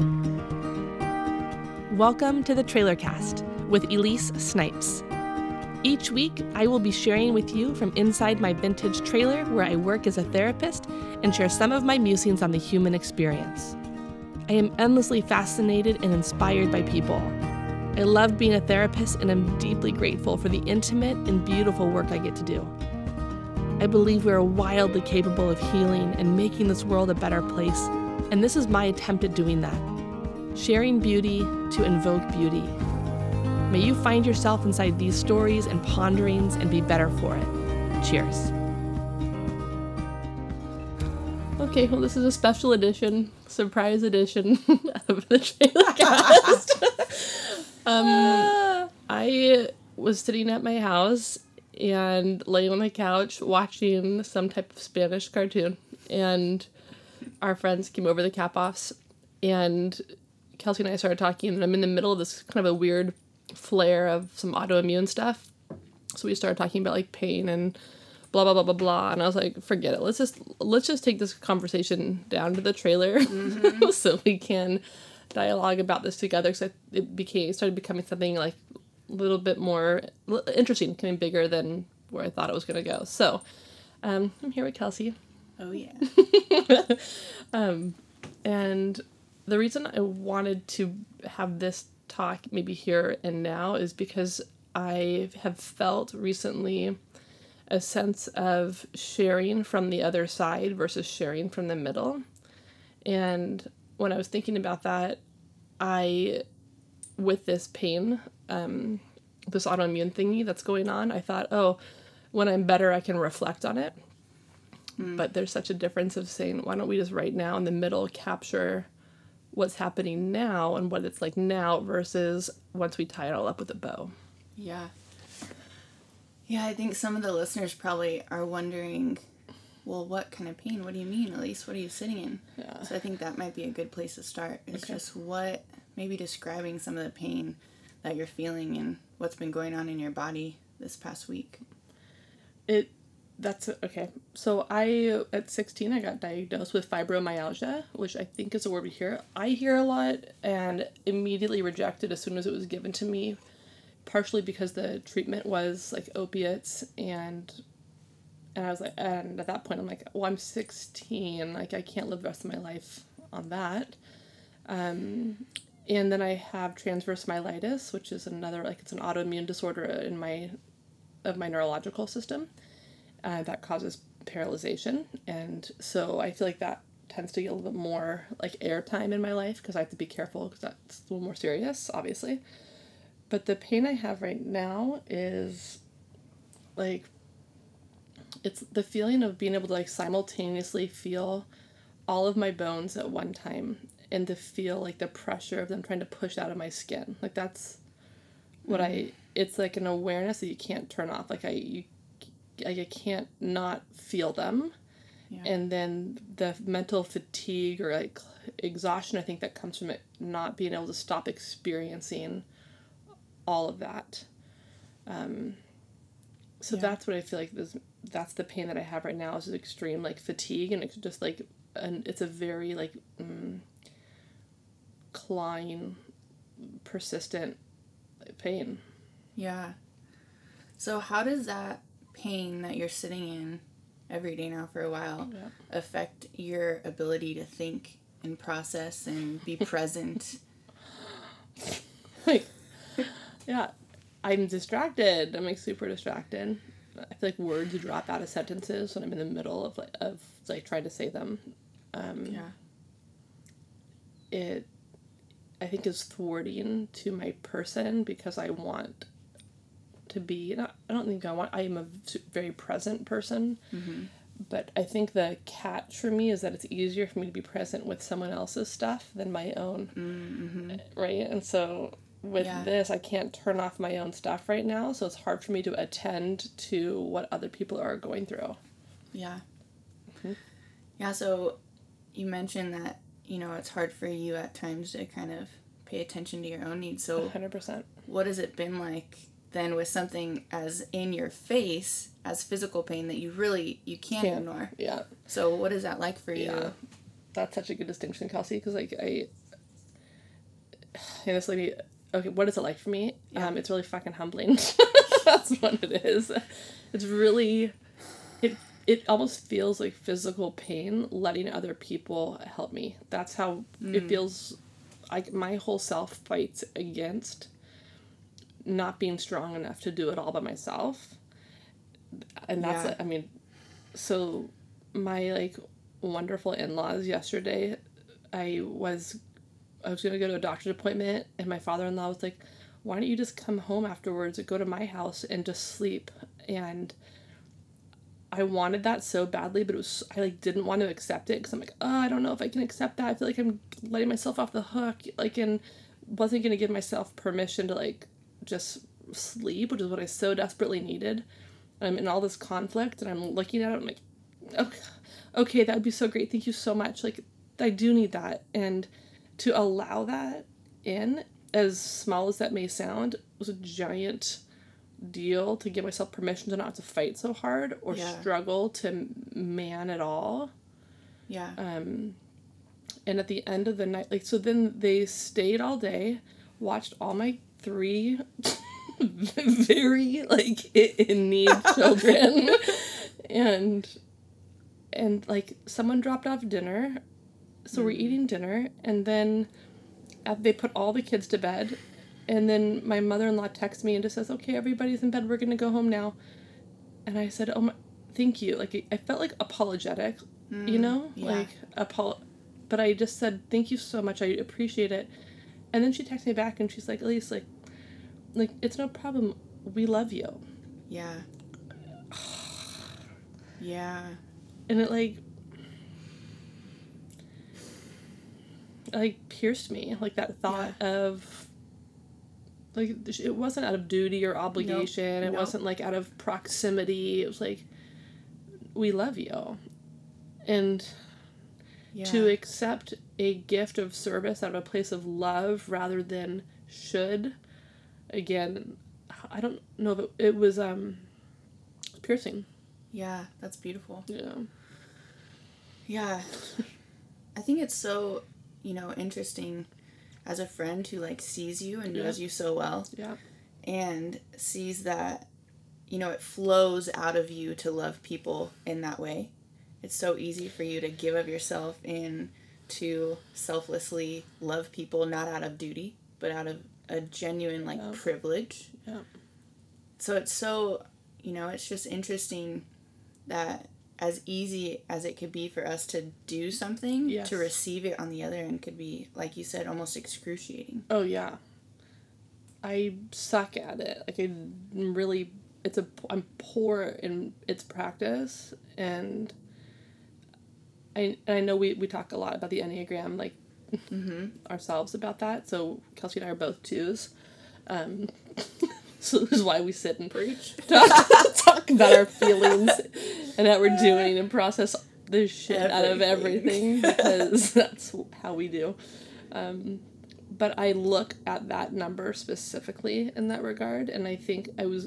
Welcome to the Trailer Cast with Elise Snipes. Each week, I will be sharing with you from inside my vintage trailer where I work as a therapist and share some of my musings on the human experience. I am endlessly fascinated and inspired by people. I love being a therapist and am deeply grateful for the intimate and beautiful work I get to do. I believe we are wildly capable of healing and making this world a better place, and this is my attempt at doing that. Sharing beauty to invoke beauty. May you find yourself inside these stories and ponderings and be better for it. Cheers. Okay, well, this is a special edition, surprise edition of the Trailer Cast. I was sitting at my house and laying on the couch watching some type of Spanish cartoon, and our friends came over, the Cap-Offs, and Kelsey and I started talking, and I'm in the middle of this kind of a weird flare of some autoimmune stuff. So we started talking about like pain and blah, blah, blah, blah, blah. And I was like, forget it. Let's just take this conversation down to the trailer so we can dialogue about this together. So it started becoming something like a little bit more interesting, becoming bigger than where I thought it was going to go. So I'm here with Kelsey. Oh, yeah. And the reason I wanted to have this talk maybe here and now is because I have felt recently a sense of sharing from the other side versus sharing from the middle. And when I was thinking about that, with this pain, this autoimmune thingy that's going on, I thought, oh, when I'm better, I can reflect on it. But there's such a difference of saying, why don't we just right now in the middle capture what's happening now and what it's like now versus once we tie it all up with a bow. Yeah. Yeah, I think some of the listeners probably are wondering, well, what kind of pain? What do you mean, Elise? What are you sitting in? Yeah. So I think that might be a good place to start. It's just maybe describing some of the pain that you're feeling and what's been going on in your body this past week. That's okay. So at 16, I got diagnosed with fibromyalgia, which I think is a word I hear a lot and immediately rejected as soon as it was given to me, partially because the treatment was like opiates, and I was like, and at that point I'm like, well, I'm 16, like I can't live the rest of my life on that. And then I have transverse myelitis, which is another, like it's an autoimmune disorder of my neurological system. That causes paralyzation, and so I feel like that tends to get a little bit more like airtime in my life because I have to be careful because that's a little more serious, obviously. But the pain I have right now is like, it's the feeling of being able to like simultaneously feel all of my bones at one time and to feel like the pressure of them trying to push out of my skin. Like that's what it's like an awareness that you can't turn off. Like I can't not feel them. Yeah. And then the mental fatigue or like exhaustion, I think that comes from it not being able to stop experiencing all of that. That's what I feel like that's the pain that I have right now is extreme like fatigue, and it's just like, and it's a very like clawing, persistent pain. Yeah. So how does that pain that you're sitting in every day now for a while affect your ability to think and process and be present? I'm distracted. I'm like super distracted. I feel like words drop out of sentences when I'm in the middle of trying to say them. It I think is thwarting to my person because I want to be, I am a very present person, but I think the catch for me is that it's easier for me to be present with someone else's stuff than my own, right? And so with this, I can't turn off my own stuff right now, so it's hard for me to attend to what other people are going through. Yeah. Mm-hmm. Yeah, so you mentioned that, it's hard for you at times to kind of pay attention to your own needs, so 100%. What has it been like then with something as in your face as physical pain that you can't ignore? Yeah. So what is that like for you? Yeah. That's such a good distinction, Kelsey, because like and this lady, okay, what is it like for me? Yeah. It's really fucking humbling. That's what it is. It's really, it almost feels like physical pain letting other people help me. That's how it feels. Like my whole self fights against not being strong enough to do it all by myself. And that's, Yeah. I mean, so my like wonderful in-laws yesterday, I was going to go to a doctor's appointment, and my father-in-law was like, why don't you just come home afterwards and go to my house and just sleep? And I wanted that so badly, but I like didn't want to accept it because I'm like, oh, I don't know if I can accept that. I feel like I'm letting myself off the hook, like, and wasn't going to give myself permission to like just sleep, which is what I so desperately needed. I'm in all this conflict, and I'm looking at it, I'm like, okay, that would be so great. Thank you so much. Like, I do need that. And to allow that in, as small as that may sound, was a giant deal to give myself permission to not have to fight so hard or struggle to man it all. Yeah. And at the end of the night, like, so then they stayed all day, watched all my 3 very like in need children, and like someone dropped off dinner, so we're eating dinner, and then they put all the kids to bed, and then my mother-in-law texts me and just says, okay, everybody's in bed, we're gonna go home now. And I said, oh my, thank you. Like, I felt like apologetic, you know, like but I just said, thank you so much, I appreciate it. And then she texted me back and she's like, Elise, like it's no problem, we love you. Yeah. Yeah. And it like pierced me, like that thought of like, it wasn't out of duty or obligation. It wasn't like out of proximity. It was like, we love you. And to accept a gift of service out of a place of love rather than should, again, I don't know if it was piercing. Yeah, that's beautiful. Yeah. Yeah. I think it's so, interesting as a friend who like sees you and knows you so well. Yeah. And sees that, it flows out of you to love people in that way. It's so easy for you to give of yourself and to selflessly love people, not out of duty, but out of a genuine privilege. Yeah. So it's so, it's just interesting that as easy as it could be for us to do something, to receive it on the other end could be, like you said, almost excruciating. Oh, yeah. I suck at it. Like, I'm poor in its practice, and I know we talk a lot about the Enneagram, like, ourselves about that, so Kelsey and I are both 2s. So this is why we sit and Preach. talk about our feelings and how we're doing and process the shit out of everything, because that's how we do. But I look at that number specifically in that regard, and I think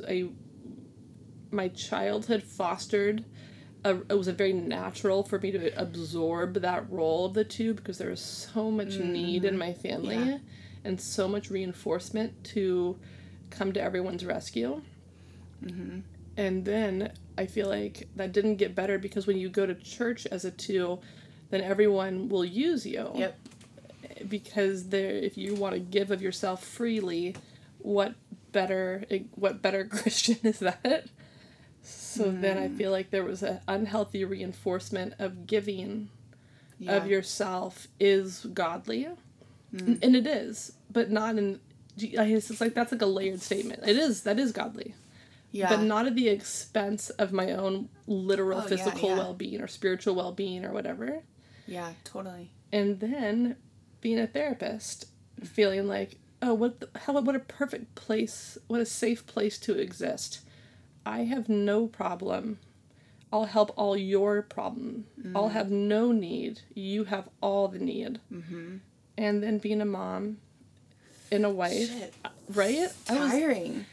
my childhood fostered it was a very natural for me to absorb that role of the 2, because there was so much need in my family and so much reinforcement to come to everyone's rescue. And then I feel like that didn't get better, because when you go to church as a 2, then everyone will use you. Yep. Because if you want to give of yourself freely, what better Christian is that? So then I feel like there was an unhealthy reinforcement of giving of yourself is godly. And it is, but not in, it's like, that's like a layered statement. That is godly. Yeah. But not at the expense of my own literal physical well-being or spiritual well-being or whatever. Yeah, totally. And then being a therapist, feeling like, oh, what a perfect place, what a safe place to exist. I have no problem. I'll help all your problem. I'll have no need. You have all the need. And then being a mom and a wife. Shit. Right? It's tiring.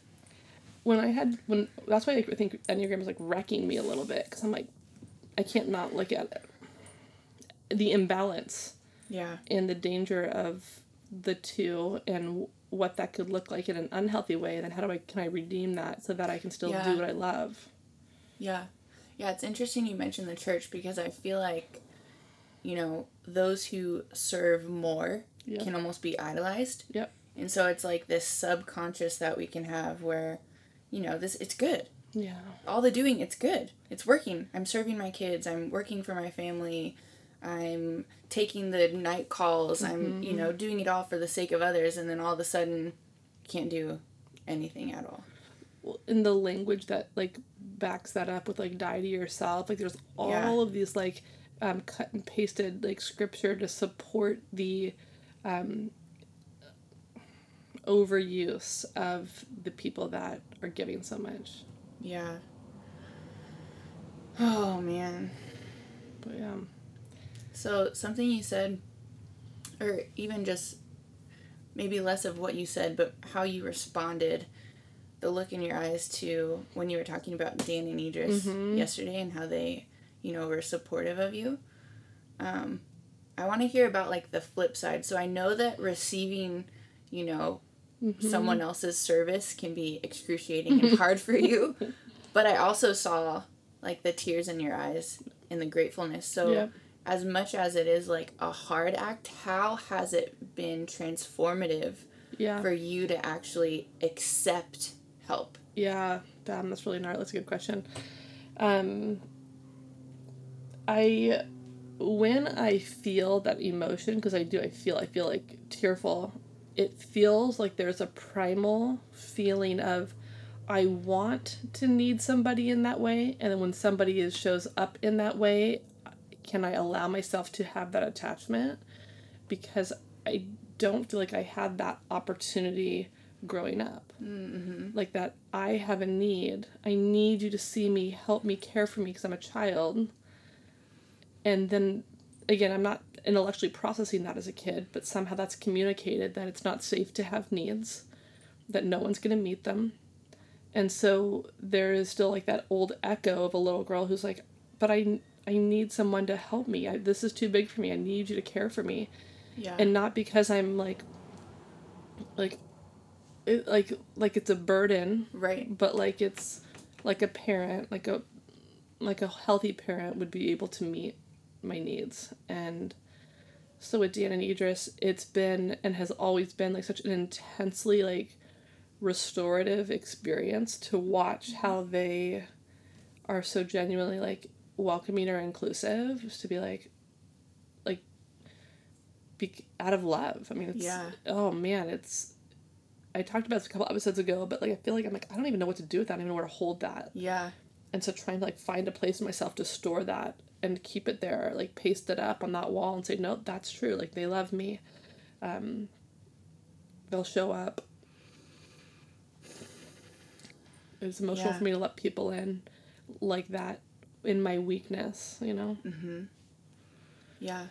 That's why I think Enneagram is like wrecking me a little bit, because I'm like, I can't not look at it. The imbalance. Yeah. And the danger of the two and what that could look like in an unhealthy way, and then can I redeem that so that I can still do what I love. Yeah. Yeah, it's interesting you mentioned the church, because I feel like, you know, those who serve more can almost be idolized. Yep. And so it's like this subconscious that we can have where, you know, it's good. Yeah. All the doing, it's good. It's working. I'm serving my kids. I'm working for my family. I'm taking the night calls. I'm, you know, doing it all for the sake of others. And then all of a sudden, can't do anything at all. Well, in the language that, like, backs that up with, like, die to yourself, like, there's all of these, like, cut and pasted, like, scripture to support the overuse of the people that are giving so much. Yeah. Oh, man. But, yeah. So, something you said, or even just maybe less of what you said, but how you responded, the look in your eyes to when you were talking about Dan and Idris yesterday and how they, you know, were supportive of you. I want to hear about, like, the flip side. So I know that receiving, you know, someone else's service can be excruciating and hard for you. But I also saw, like, the tears in your eyes and the gratefulness. So as much as it is, like, a hard act, how has it been transformative for you to actually accept help? Yeah, damn, that's really gnarly. That's a good question. When I feel that emotion, because I feel like tearful, it feels like there's a primal feeling of I want to need somebody in that way, and then when somebody shows up in that way, can I allow myself to have that attachment? Because I don't feel like I had that opportunity growing up. Like that I have a need. I need you to see me, help me, care for me because I'm a child. And then, again, I'm not intellectually processing that as a kid, but somehow that's communicated that it's not safe to have needs, that no one's going to meet them. And so there is still, like, that old echo of a little girl who's like, but I need someone to help me. This is too big for me. I need you to care for me. Yeah. And not because I'm, like it's a burden. Right. But, like, it's like a parent, like a healthy parent would be able to meet my needs. And so with Dan and Idris, it's been and has always been, like, such an intensely, like, restorative experience to watch how they are so genuinely, like, welcoming or inclusive, just to be like out of love. I mean, it's oh man, it's I talked about this a couple episodes ago, but, like, I feel like I'm like, I don't even know what to do with that. I don't even know where to hold that. Yeah. And so trying to, like, find a place in myself to store that and keep it there, like, paste it up on that wall and say, no, that's true. Like, they love me. They'll show up. It's emotional for me to let people in like that in my weakness, you know? Yeah.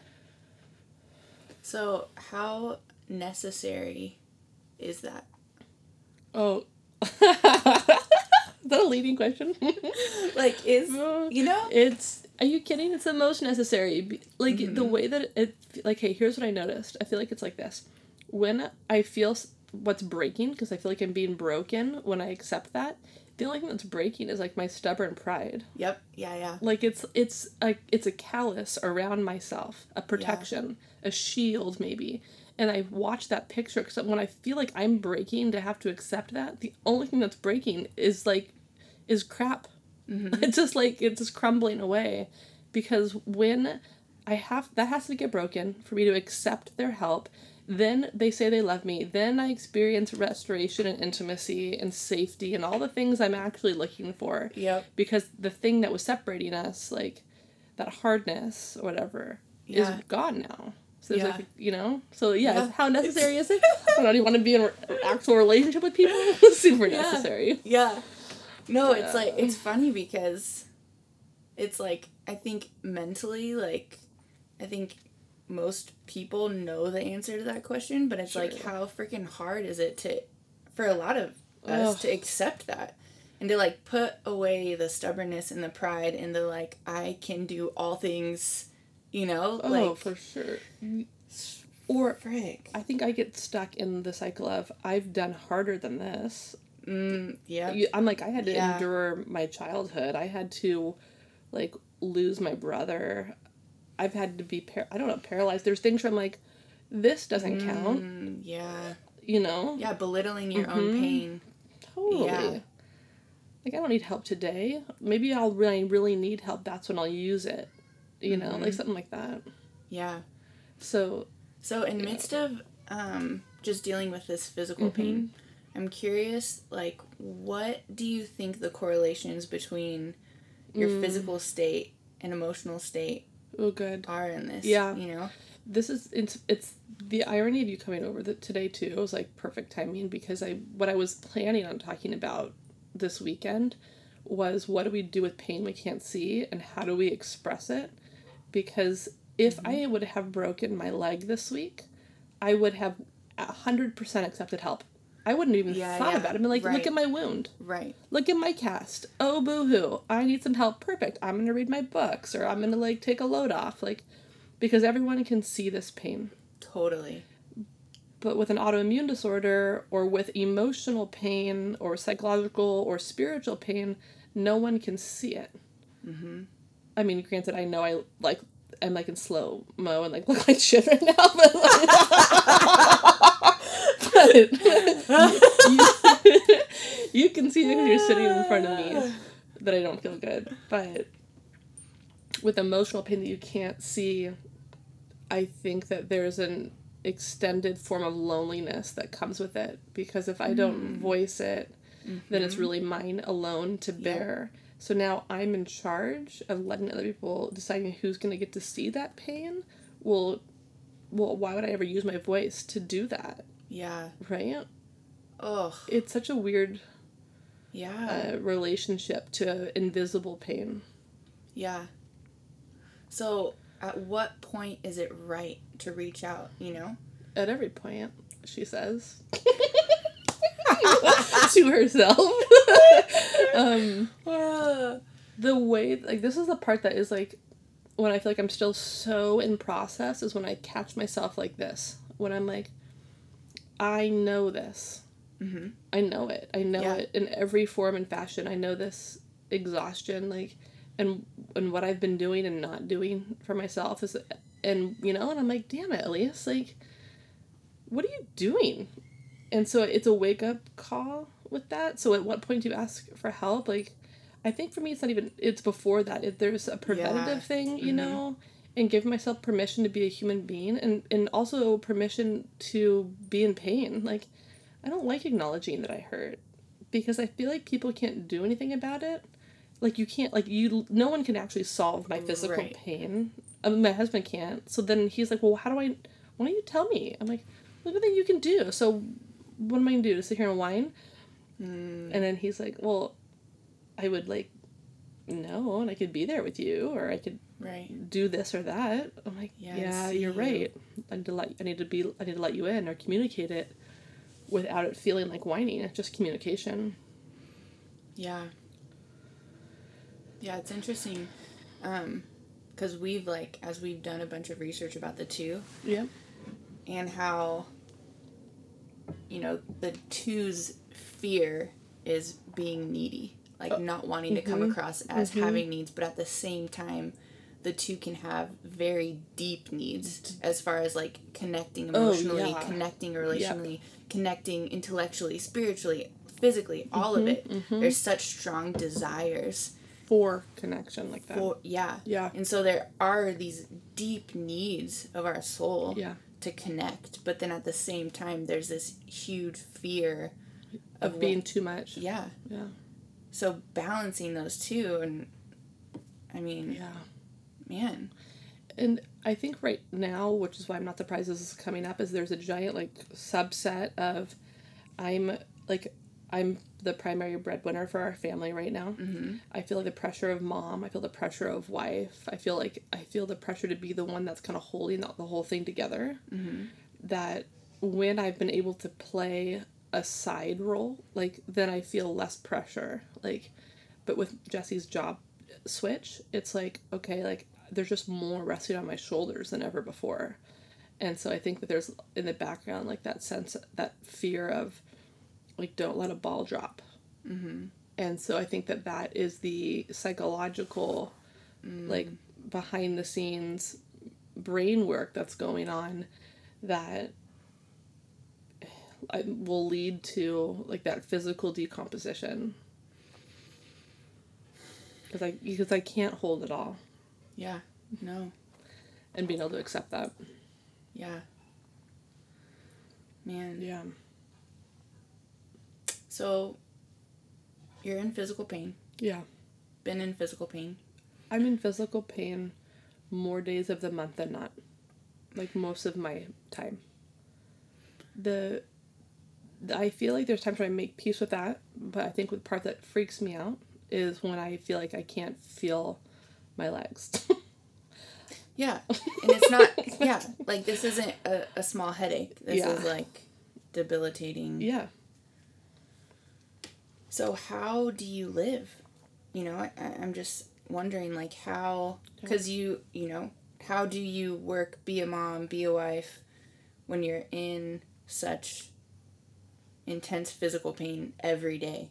So how necessary is that? Oh. Is that a leading question? Like, you know? Are you kidding? It's the most necessary. Like, the way that like, hey, here's what I noticed. I feel like it's like this. When I feel what's breaking, because I feel like I'm being broken when I accept that, the only thing that's breaking is, like, my stubborn pride. Yep. Yeah. Like, it's a callus around myself, a protection, a shield maybe. And I watch that picture because when I feel like I'm breaking to have to accept that, the only thing that's breaking is crap. It's just like, it's just crumbling away. Because when that has to get broken for me to accept their help. Then they say they love me. Then I experience restoration and intimacy and safety and all the things I'm actually looking for. Yep. Because the thing that was separating us, like, that hardness or whatever, is gone now. So there's like, you know? So how necessary is it? I don't even want to be in an actual relationship with people. Super necessary. Yeah. No, it's like, it's funny because it's like, I think mentally, like, I think most people know the answer to that question, but it's like, how freaking hard is it for a lot of us to accept that and to, like, put away the stubbornness and the pride and the, like, I can do all things, you know? Oh, like, for sure. Or frick. I think I get stuck in the cycle of I've done harder than this. Yeah. I'm like, I had to endure my childhood. I had to, like, lose my brother. I've had to be, paralyzed. There's things where I'm like, this doesn't count. Yeah. You know? Yeah, belittling your own pain. Totally. Yeah. Like, I don't need help today. Maybe I'll really need help. That's when I'll use it. You know? Like, something like that. Yeah. So in midst of just dealing with this physical pain, I'm curious, like, what do you think the correlations between your physical state and emotional state are in this? Yeah. You know? This is, it's the irony of you coming over today, too. It was, like, perfect timing because what I was planning on talking about this weekend was what do we do with pain we can't see and how do we express it? Because if I would have broken my leg this week, I would have 100% accepted help. I wouldn't even thought about it. I mean, like, look at my wound. Right. Look at my cast. Oh, boo-hoo. I need some help. Perfect. I'm going to read my books or I'm going to, like, take a load off. Like, because everyone can see this pain. Totally. But with an autoimmune disorder or with emotional pain or psychological or spiritual pain, no one can see it. I mean, granted, I know I'm like in slow mo and like look like shit right now, but you can see because you're sitting in front of me that I don't feel good. But with emotional pain that you can't see, I think that there's an extended form of loneliness that comes with it because if I don't voice it, then it's really mine alone to bear. So now I'm in charge of letting other people deciding who's going to get to see that pain. Well, why would I ever use my voice to do that? Yeah. Right? Ugh. It's such a weird relationship to invisible pain. Yeah. So at what point is it right to reach out, you know? At every point, she says. To herself. The way, like, this is the part that is, like, when I feel like I'm still so in process is when I catch myself like this. When I'm like, I know this. I know it. I know it in every form and fashion. I know this exhaustion, like, and what I've been doing and not doing for myself is, and, you know, and I'm like, damn it, Elise, like, what are you doing? And so it's a wake-up call with that. So at what point do you ask for help? Like, I think for me it's not even, it's before that. There's a preventative thing, you know, and give myself permission to be a human being and also permission to be in pain. Like, I don't like acknowledging that I hurt because I feel like people can't do anything about it. Like, you can't, like, no one can actually solve my physical pain. I mean, my husband can't. So then he's like, well, why don't you tell me? I'm like, look at that you can do. So what am I going to do? To sit here and whine? And then he's like, well, I would, like, no, and I could be there with you, or I could do this or that. I'm like, yeah, you're right. I need to let you in or communicate it without it feeling like whining. It's just communication. Yeah. Yeah, it's interesting. Because we've, like, as we've done a bunch of research about the two. Yeah. And how, you know, the two's fear is being needy. Like, not wanting to come across as having needs, but at the same time, the two can have very deep needs as far as, like, connecting emotionally, connecting relationally, connecting intellectually, spiritually, physically, all of it. There's such strong desires for connection like that. Yeah. Yeah. And so there are these deep needs of our soul to connect, but then at the same time, there's this huge fear of being too much. Yeah. Yeah. So balancing those two, and I mean, man. And I think right now, which is why I'm not surprised this is coming up, is there's a giant, like, subset of I'm the primary breadwinner for our family right now. I feel like the pressure of mom. I feel the pressure of wife. I feel the pressure to be the one that's kind of holding the whole thing together. That when I've been able to play a side role, like, then I feel less pressure. Like, but with Jesse's job switch, it's like, okay, like, there's just more resting on my shoulders than ever before. And so I think that there's in the background like that sense, that fear of like, don't let a ball drop. Mm-hmm. And so I think that that is the psychological, like behind the scenes brain work that's going on that will lead to like that physical decomposition. Because I can't hold it all. Yeah. No. And being able to accept that. Yeah. Man. Yeah. So, you're in physical pain. Yeah. Been in physical pain. I'm in physical pain more days of the month than not. Like most of my time. I feel like there's times where I make peace with that, but I think the part that freaks me out is when I feel like I can't feel my legs. Yeah. And it's not, yeah, like this isn't a small headache. This is like debilitating. Yeah. So how do you live? You know, I'm just wondering like how, because you know, how do you work, be a mom, be a wife when you're in such intense physical pain every day?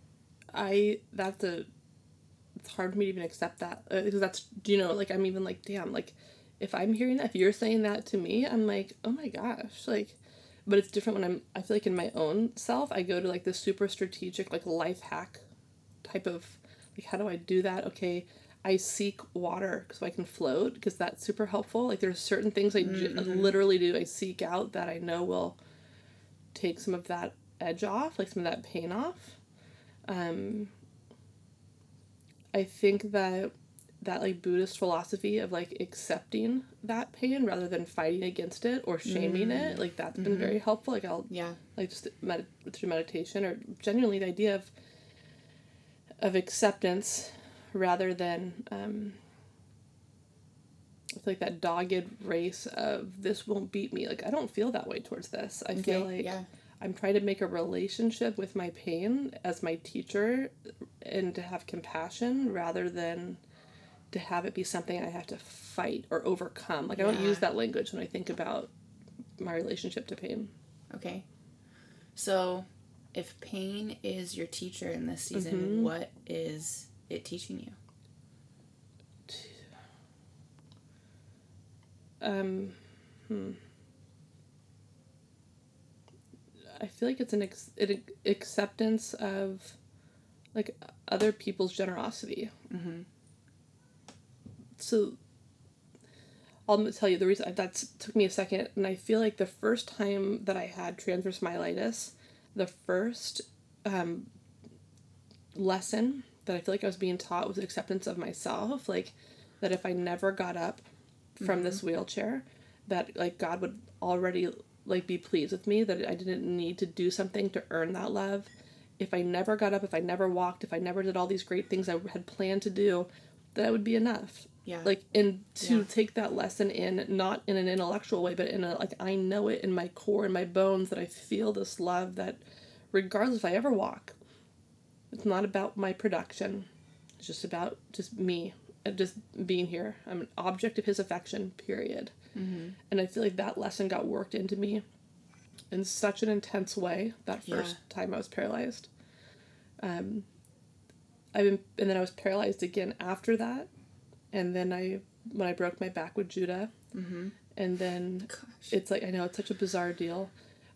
It's hard for me to even accept that, because that's, you know, like I'm even like, damn, like if I'm hearing that, if you're saying that to me, I'm like, oh my gosh, like, but it's different when I feel like in my own self, I go to like this super strategic, like life hack type of, like, how do I do that? Okay, I seek water so I can float, because that's super helpful. Like there's certain things I literally do, I seek out that I know will take some of that edge off, like some of that pain off. I think that like Buddhist philosophy of like accepting that pain rather than fighting against it or shaming it, like that's been very helpful. Like I'll like just through meditation, or genuinely the idea of acceptance rather than I feel like that dogged race of this won't beat me. Like I don't feel that way towards this. I feel like I'm trying to make a relationship with my pain as my teacher and to have compassion rather than to have it be something I have to fight or overcome. Like I don't use that language when I think about my relationship to pain. Okay. So if pain is your teacher in this season, what is it teaching you? I feel like it's an acceptance of like other people's generosity. So I'll tell you the reason that took me a second, and I feel like the first time that I had transverse myelitis, the first lesson that I feel like I was being taught was acceptance of myself, like that if I never got up from this wheelchair, that like God would already like be pleased with me, that I didn't need to do something to earn that love. If I never got up, if I never walked, if I never did all these great things I had planned to do, that would be enough. Yeah. Like, and to take that lesson in, not in an intellectual way, but in a, like, I know it in my core, in my bones, that I feel this love that regardless if I ever walk, it's not about my production. It's just about just me and just being here. I'm an object of his affection, period. And I feel like that lesson got worked into me in such an intense way that first time I was paralyzed. And then I was paralyzed again after that. And then when I broke my back with Judah, and then it's like, I know it's such a bizarre deal.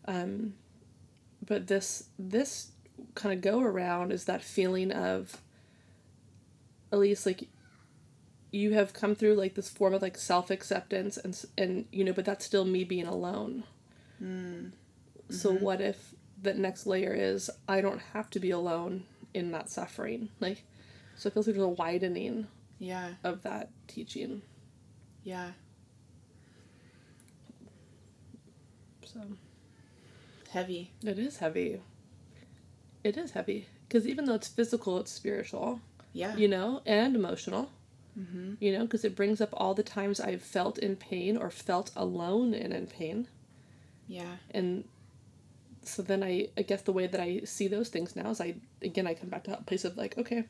But this kind of go around is that feeling of, at least like, you have come through like this form of like self-acceptance and you know, but that's still me being alone. So what if the next layer is I don't have to be alone in that suffering? Like, so it feels like there's a widening of that teaching. Yeah. So heavy. It is heavy. It is heavy. Because even though it's physical, it's spiritual. Yeah. You know, and emotional. You know, because it brings up all the times I've felt in pain or felt alone and in pain. Yeah. And so then I guess the way that I see those things now is I come back to that place of like, okay,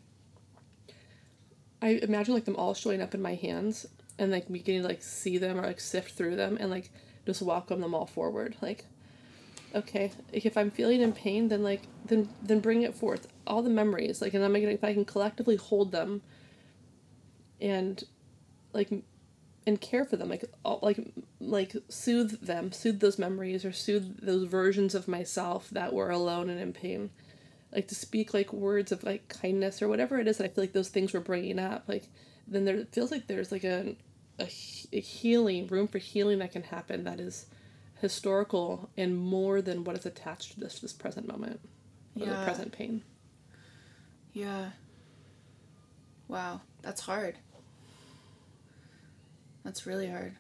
I imagine like them all showing up in my hands and like me getting to like see them or like sift through them and like just welcome them all forward. Like, okay, if I'm feeling in pain, then like then bring it forth, all the memories, like, and I'm gonna, if I can collectively hold them and like and care for them, like all, like soothe them, soothe those memories, or soothe those versions of myself that were alone and in pain, like to speak like words of like kindness or whatever it is that I feel like those things were bringing up, like then there feels like there's like a healing room for healing that can happen, that is historical and more than what is attached to this present moment, or the present pain. Yeah. Wow, that's hard. That's really hard.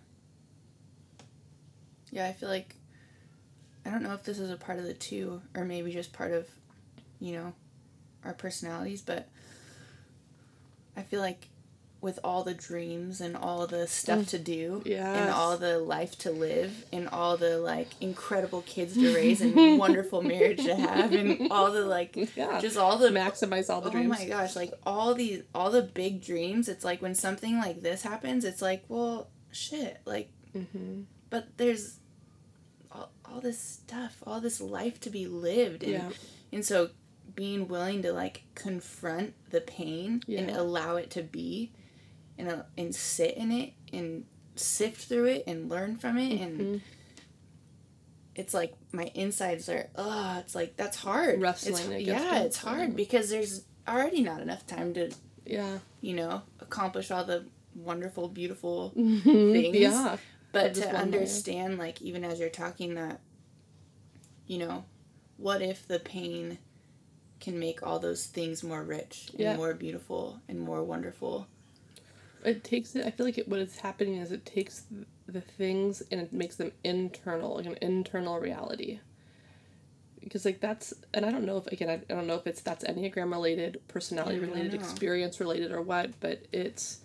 Yeah, I feel like, I don't know if this is a part of the two, or maybe just part of, you know, our personalities, but I feel like with all the dreams and all the stuff to do, and all the life to live, and all the like incredible kids to raise and wonderful marriage to have, and all the like, just all the maximize all the dreams. Oh my gosh, like all the big dreams, it's like when something like this happens, it's like, well, shit, like, but there's all this stuff, all this life to be lived, and so being willing to like confront the pain and allow it to be, and sit in it and sift through it and learn from it, and it's like my insides are, it's like, that's hard. Wrestling it's hard because there's already not enough time to you know, accomplish all the wonderful, beautiful things. But to understand, like, even as you're talking, that, you know, what if the pain can make all those things more rich and more beautiful and more wonderful? It takes it. I feel like what is happening is it takes the things and it makes them internal, like an internal reality. Because like that's, and I don't know if, again, I don't know if that's Enneagram related, personality related, experience related, or what, but it's,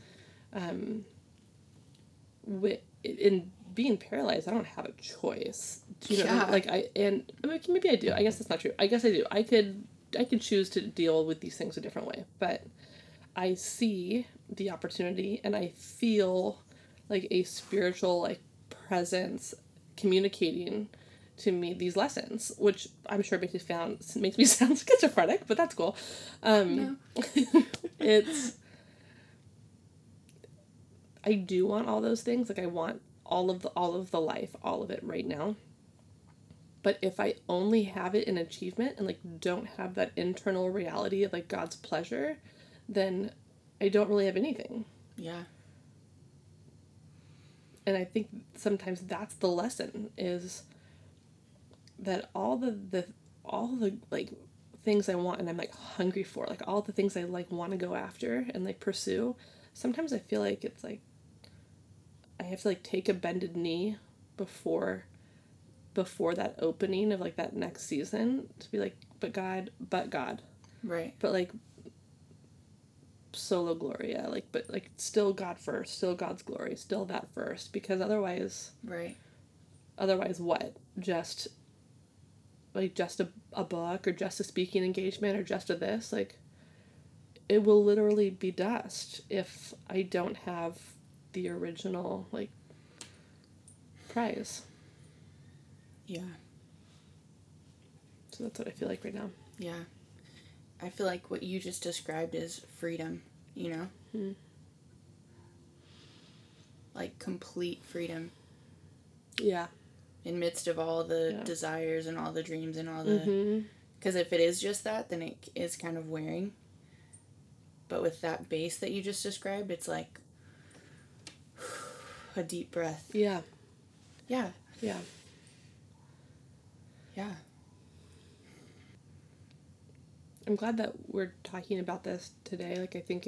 in being paralyzed, I don't have a choice. You know, like maybe I do. I guess that's not true. I guess I do. I could choose to deal with these things a different way, but I see the opportunity and I feel like a spiritual like presence communicating to me these lessons, which I'm sure makes me sound schizophrenic, but that's cool. It's, I do want all those things. Like I want all of the life, all of it right now. But if I only have it in achievement and like don't have that internal reality of like God's pleasure, then I don't really have anything. Yeah. And I think sometimes that's the lesson, is that all the like things I want and I'm like hungry for, like all the things I like want to go after and like pursue, sometimes I feel like it's like I have to like take a bended knee before that opening of like that next season, to be like, but God. Right. But like solo Gloria, like, but like still God first, still God's glory, still that first, because otherwise. Right. Otherwise what? Just a book, or just a speaking engagement, or just a this, like it will literally be dust if I don't have the original like prize. Yeah. So that's what I feel like right now. Yeah. I feel like what you just described is freedom, you know? Like complete freedom. Yeah. In midst of all the desires and all the dreams and all the... Because if it is just that, then it is kind of wearing. But with that base that you just described, it's like a deep breath. Yeah. Yeah. Yeah. Yeah. I'm glad that we're talking about this today. Like, I think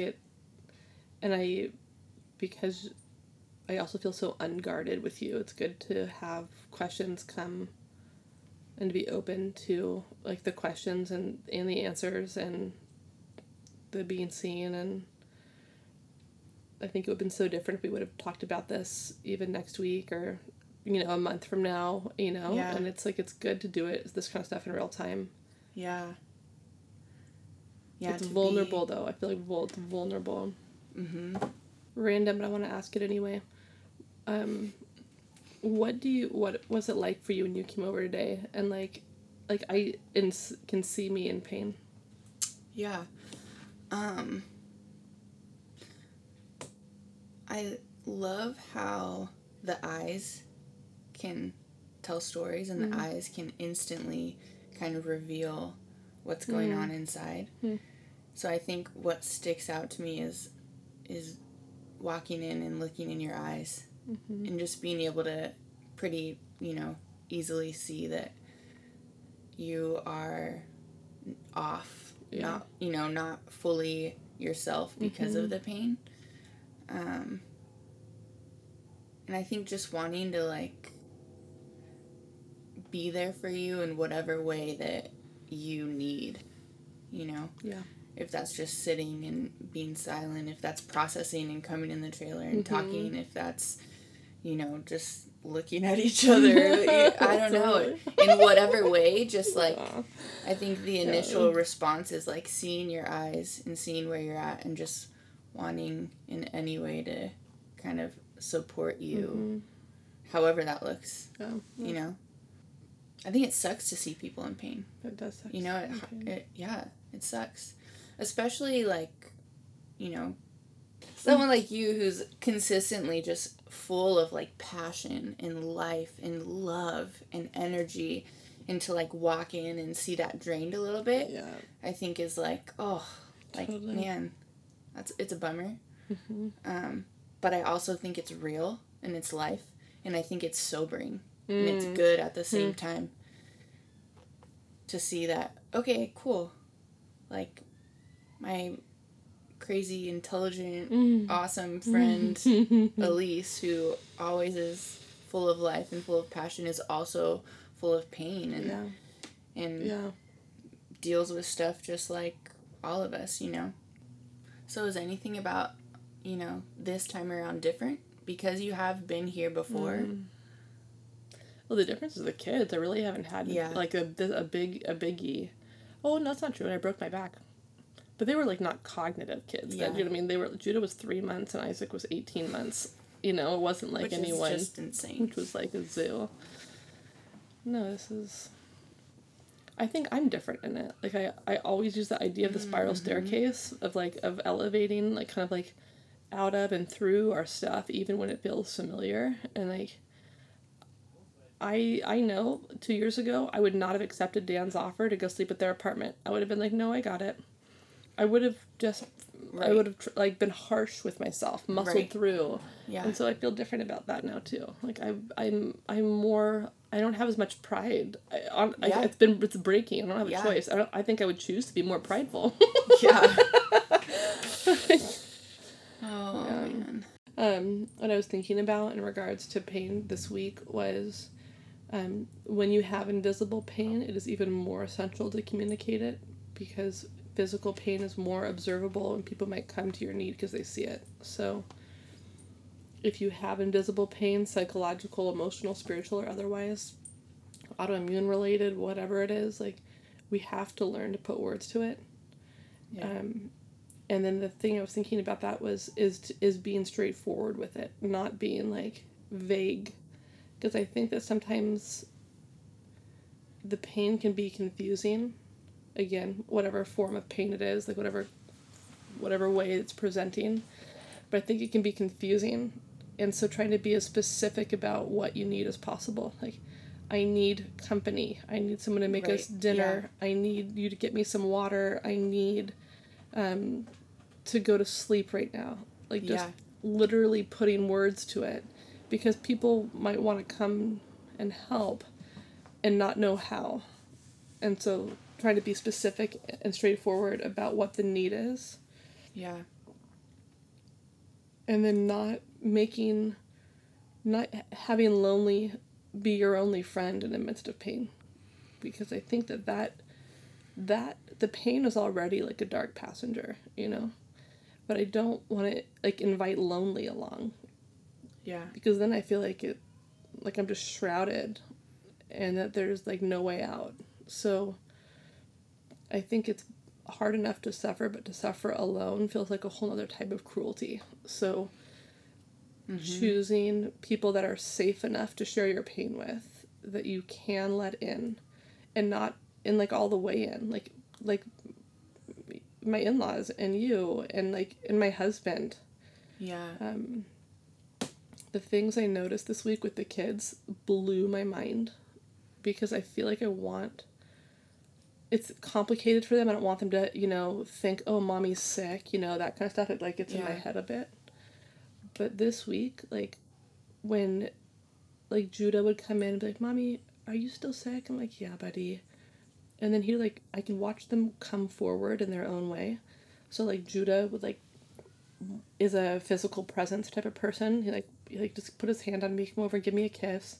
because I also feel so unguarded with you, it's good to have questions come and to be open to, like, the questions and the answers and the being seen. And I think it would have been so different if we would have talked about this even next week or, you know, a month from now, you know? Yeah. And it's like, it's good to do this kind of stuff in real time. Yeah. Yeah, it's vulnerable, though. I feel like it's vulnerable. Random, but I want to ask it anyway. What was it like for you when you came over today and can see me in pain? Yeah. I love how the eyes can tell stories and the eyes can instantly kind of reveal what's going on inside. So I think what sticks out to me is walking in and looking in your eyes and just being able to pretty, easily see that you are off, not fully yourself because of the pain. And I think just wanting to be there for you in whatever way that you need, Yeah. If that's just sitting and being silent, if that's processing and coming in the trailer and talking, if that's, just looking at each other. I don't know. In whatever way, just I think the initial response is seeing your eyes and seeing where you're at and just wanting in any way to kind of support you, however that looks, I think it sucks to see people in pain. It does suck. It sucks. Especially someone like you who's consistently just full of passion and life and love and energy, and to walk in and see that drained a little bit, I think is totally. Man, it's a bummer. But I also think it's real and it's life, and I think it's sobering and it's good at the same time to see that, okay, cool, my crazy, intelligent, awesome friend Elise, who always is full of life and full of passion, is also full of pain and deals with stuff just like all of us, So is anything about, this time around different? Because you have been here before. Well, the difference is the kids. I really haven't had a biggie. Oh, no, that's not true. I broke my back. But they were not cognitive kids. Yeah. You know what I mean? Judah was 3 months and Isaac was 18 months. It wasn't like anyone. Which is just insane. Which was like a zoo. No, this is. I think I'm different in it. I always use the idea of the spiral staircase of elevating, kind of out of and through our stuff, even when it feels familiar. And I know 2 years ago I would not have accepted Dan's offer to go sleep at their apartment. I would have been no, I got it. I would have just, right. I would have been harsh with myself, muscled through. Yeah. And so I feel different about that now too. I'm more, I don't have as much pride. It's breaking. I don't have a choice. I think I would choose to be more prideful. Yeah. Man. What I was thinking about in regards to pain this week was, when you have invisible pain, it is even more essential to communicate it, because physical pain is more observable and people might come to your need because they see it. So if you have invisible pain, psychological, emotional, spiritual, or otherwise, autoimmune related, whatever it is, we have to learn to put words to it. Yeah. And then the thing I was thinking about that is being straightforward with it, not being vague, because I think that sometimes the pain can be confusing. Again, whatever form of pain it is, whatever way it's presenting. But I think it can be confusing. And so trying to be as specific about what you need as possible. I need company. I need someone to make us dinner. Yeah. I need you to get me some water. I need to go to sleep right now. Literally putting words to it. Because people might want to come and help and not know how. And so trying to be specific and straightforward about what the need is. Yeah. And then not having lonely be your only friend in the midst of pain. Because I think that the pain is already a dark passenger, But I don't want to invite lonely along. Yeah. Because then I feel I'm just shrouded and that there's no way out. So I think it's hard enough to suffer, but to suffer alone feels like a whole other type of cruelty. So choosing people that are safe enough to share your pain with, that you can let in, and not in like all the way in, like my in-laws and you and like and my husband. Yeah. The things I noticed this week with the kids blew my mind, because I feel like it's complicated for them. I don't want them to, think, oh, mommy's sick, that kind of stuff. It like gets in my head a bit. But this week, like, when, like, Judah would come in and be like, Mommy, are you still sick? I'm like, yeah, buddy. And then I can watch them come forward in their own way. So, like, Judah would, like, is a physical presence type of person. He just put his hand on me, come over, give me a kiss.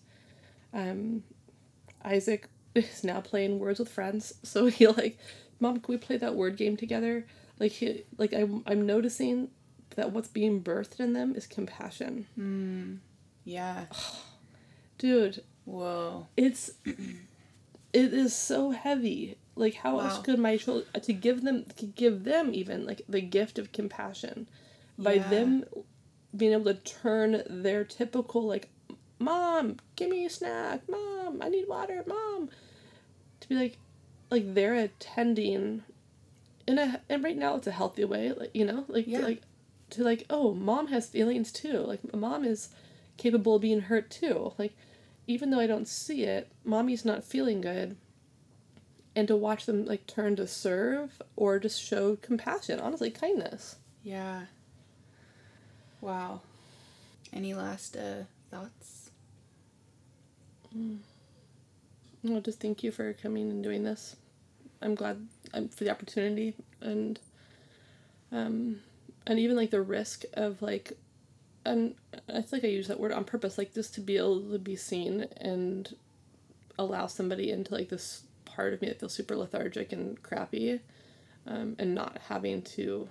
Isaac is now playing Words with Friends. So he like, Mom, can we play that word game together? Like, I'm noticing that what's being birthed in them is compassion. Yeah. Dude. Whoa. It is so heavy. Like, how else could my children, to give them even, like, the gift of compassion by them being able to turn their typical, like, Mom, give me a snack. Mom, I need water. Mom. To be like they're attending and right now it's a healthy way, like, oh, Mom has feelings too. Like, Mom is capable of being hurt too. Like, even though I don't see it, Mommy's not feeling good. And to watch them, like, turn to serve or just show compassion, honestly, kindness. Yeah. Wow. Any last thoughts? No, just thank you for coming and doing this. I'm glad for the opportunity, and even, like, the risk of, like, and I feel like I use that word on purpose, like, just to be able to be seen and allow somebody into, like, this part of me that feels super lethargic and crappy, and not having to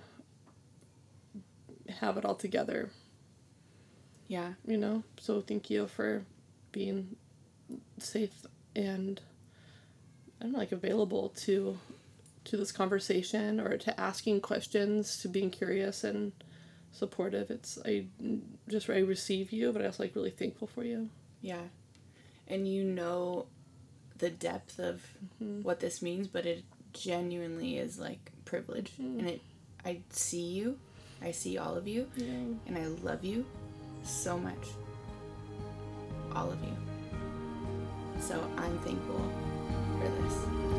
have it all together. Yeah. So thank you for being safe and, I don't know, like, available to this conversation, or to asking questions, to being curious and supportive. I receive you, but I also, like, really thankful for you. Yeah. And the depth of what this means, but it genuinely is, like, privilege. And I see all of you, and I love you so much. All of you. So I'm thankful for this.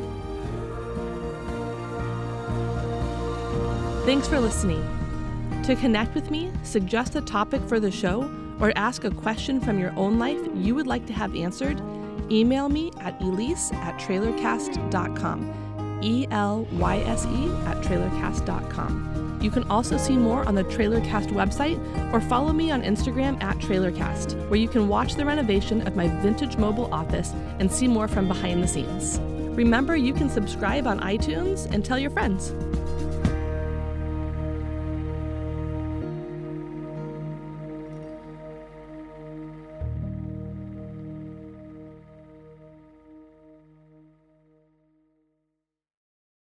Thanks for listening. To connect with me, suggest a topic for the show, or ask a question from your own life you would like to have answered, email me at elyse@trailercast.com. ELYSE@trailercast.com. You can also see more on the Trailercast website, or follow me on Instagram @trailercast, where you can watch the renovation of my vintage mobile office and see more from behind the scenes. Remember, you can subscribe on iTunes and tell your friends.